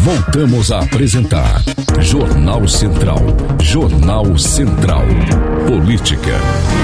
Voltamos a apresentar Jornal Central. Jornal Central. Política.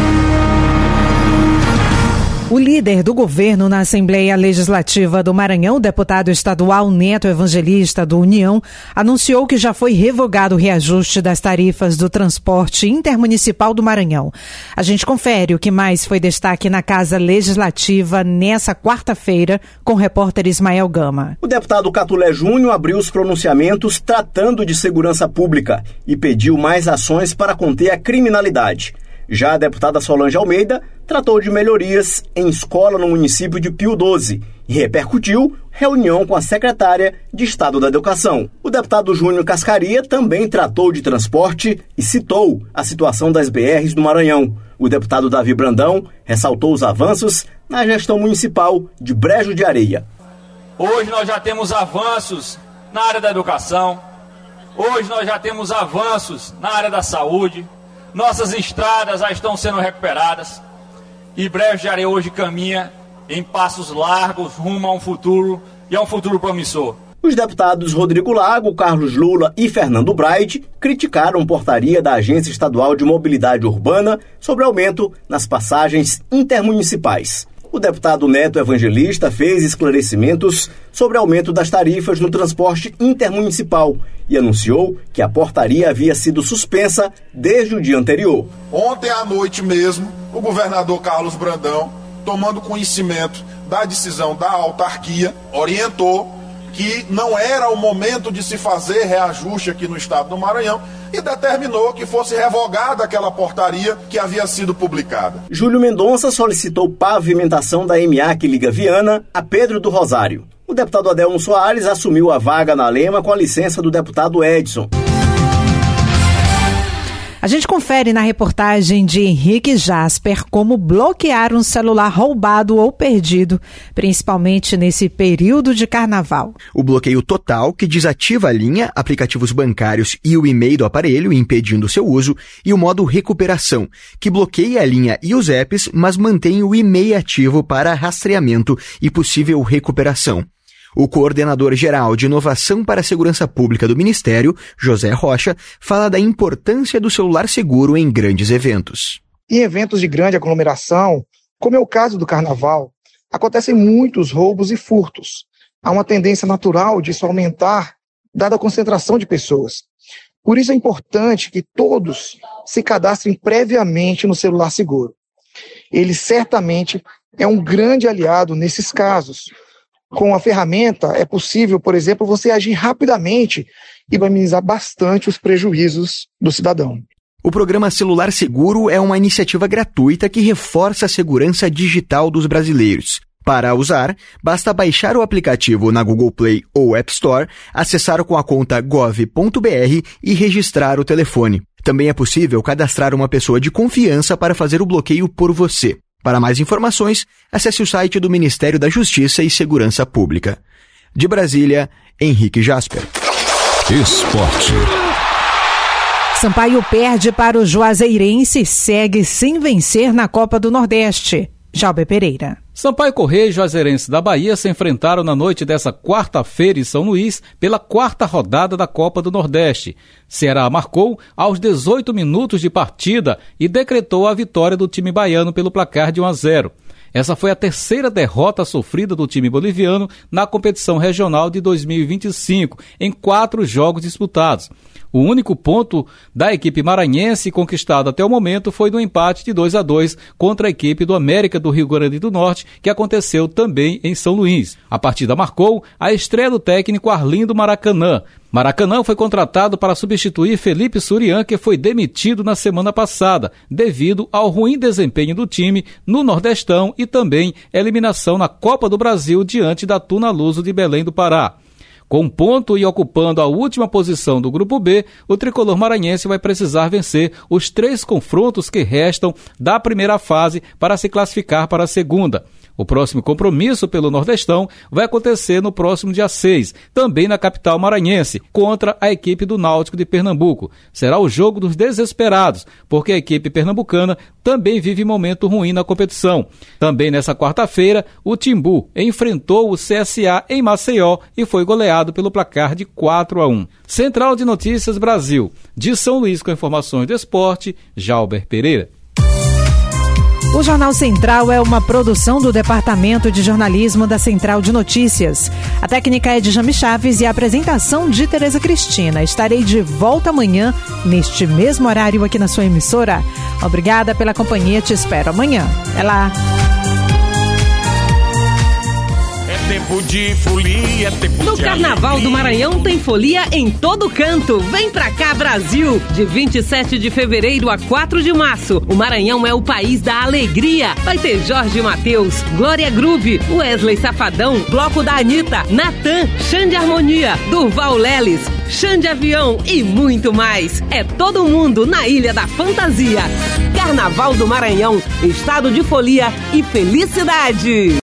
O líder do governo na Assembleia Legislativa do Maranhão, deputado estadual Neto Evangelista do União, anunciou que já foi revogado o reajuste das tarifas do transporte intermunicipal do Maranhão. A gente confere o que mais foi destaque na Casa Legislativa nessa quarta-feira com o repórter Ismael Gama. O deputado Catulé Júnior abriu os pronunciamentos tratando de segurança pública e pediu mais ações para conter a criminalidade. Já a deputada Solange Almeida tratou de melhorias em escola no município de Pio XII e repercutiu reunião com a secretária de Estado da Educação. O deputado Júnior Cascaria também tratou de transporte e citou a situação das BRs do Maranhão. O deputado Davi Brandão ressaltou os avanços na gestão municipal de Brejo de Areia. Hoje nós já temos avanços na área da educação, hoje nós já temos avanços na área da saúde, nossas estradas já estão sendo recuperadas e Brejo de Areia hoje caminha em passos largos rumo a um futuro e a um futuro promissor. Os deputados Rodrigo Lago, Carlos Lula e Fernando Braide criticaram portaria da Agência Estadual de Mobilidade Urbana sobre aumento nas passagens intermunicipais. O deputado Neto Evangelista fez esclarecimentos sobre aumento das tarifas no transporte intermunicipal e anunciou que a portaria havia sido suspensa desde o dia anterior. Ontem à noite mesmo, o governador Carlos Brandão, tomando conhecimento da decisão da autarquia, orientou que não era o momento de se fazer reajuste aqui no estado do Maranhão e determinou que fosse revogada aquela portaria que havia sido publicada. Júlio Mendonça solicitou pavimentação da MA que liga Viana a Pedro do Rosário. O deputado Adelmo Soares assumiu a vaga na Lema com a licença do deputado Edson. A gente confere na reportagem de Henrique Jasper como bloquear um celular roubado ou perdido, principalmente nesse período de carnaval. O bloqueio total, que desativa a linha, aplicativos bancários e o e-mail do aparelho, impedindo seu uso, e o modo recuperação, que bloqueia a linha e os apps, mas mantém o e-mail ativo para rastreamento e possível recuperação. O coordenador-geral de Inovação para a Segurança Pública do Ministério, José Rocha, fala da importância do celular seguro em grandes eventos. Em eventos de grande aglomeração, como é o caso do Carnaval, acontecem muitos roubos e furtos. Há uma tendência natural disso aumentar, dada a concentração de pessoas. Por isso é importante que todos se cadastrem previamente no celular seguro. Ele certamente é um grande aliado nesses casos. Com a ferramenta é possível, por exemplo, você agir rapidamente e minimizar bastante os prejuízos do cidadão. O programa Celular Seguro é uma iniciativa gratuita que reforça a segurança digital dos brasileiros. Para usar, basta baixar o aplicativo na Google Play ou App Store, acessar com a conta gov.br e registrar o telefone. Também é possível cadastrar uma pessoa de confiança para fazer o bloqueio por você. Para mais informações, acesse o site do Ministério da Justiça e Segurança Pública. De Brasília, Henrique Jasper. Esporte. Sampaio perde para o Juazeirense e segue sem vencer na Copa do Nordeste. Jalber Pereira. Sampaio Corrêa e Juazeirense da Bahia se enfrentaram na noite dessa quarta-feira em São Luís pela quarta rodada da Copa do Nordeste. Ceará marcou aos 18 minutos de partida e decretou a vitória do time baiano pelo placar de 1-0. Essa foi a terceira derrota sofrida do time boliviano na competição regional de 2025, em 4 jogos disputados. O único ponto da equipe maranhense conquistado até o momento foi no empate de 2-2 contra a equipe do América do Rio Grande do Norte, que aconteceu também em São Luís. A partida marcou a estreia do técnico Arlindo Maracanã. Maracanã foi contratado para substituir Felipe Surian, que foi demitido na semana passada, devido ao ruim desempenho do time no Nordestão e também eliminação na Copa do Brasil diante da Tuna Luso de Belém do Pará. Com um ponto e ocupando a última posição do Grupo B, o tricolor maranhense vai precisar vencer os 3 confrontos que restam da primeira fase para se classificar para a segunda. O próximo compromisso pelo Nordestão vai acontecer no próximo dia 6, também na capital maranhense, contra a equipe do Náutico de Pernambuco. Será o jogo dos desesperados, porque a equipe pernambucana também vive momento ruim na competição. Também nessa quarta-feira, o Timbu enfrentou o CSA em Maceió e foi goleado pelo placar de 4-1. Central de Notícias Brasil, de São Luís com informações do esporte, Jalber Pereira. O Jornal Central é uma produção do Departamento de Jornalismo da Central de Notícias. A técnica é de Jami Chaves e a apresentação de Tereza Cristina. Estarei de volta amanhã, neste mesmo horário aqui na sua emissora. Obrigada pela companhia, te espero amanhã. Até lá! Tempo de folia, tempo no de Carnaval alegria. do Maranhão tem folia em todo canto. Vem pra cá, Brasil! De 27 de fevereiro a 4 de março, o Maranhão é o país da alegria. Vai ter Jorge Mateus, Glória Groove, Wesley Safadão, Bloco da Anitta, Natan, Xande Harmonia, Durval Leles, Xande Avião e muito mais. É todo mundo na Ilha da Fantasia. Carnaval do Maranhão, estado de folia e felicidade.